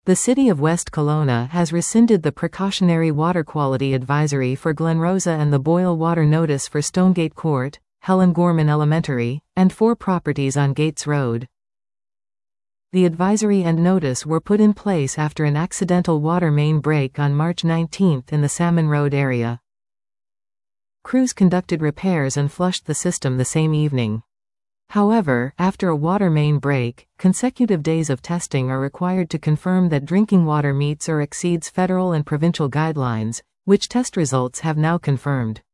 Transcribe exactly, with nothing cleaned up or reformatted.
The City of West Kelowna has rescinded the precautionary water quality advisory for Glen Rosa and the boil water notice for Stonegate Court, Helen Gorman Elementary, and four properties on Gates Road. The advisory and notice were put in place after an accidental water main break on March nineteenth in the Salmon Road area. Crews conducted repairs and flushed the system the same evening. However, after a water main break, consecutive days of testing are required to confirm that drinking water meets or exceeds federal and provincial guidelines, which test results have now confirmed.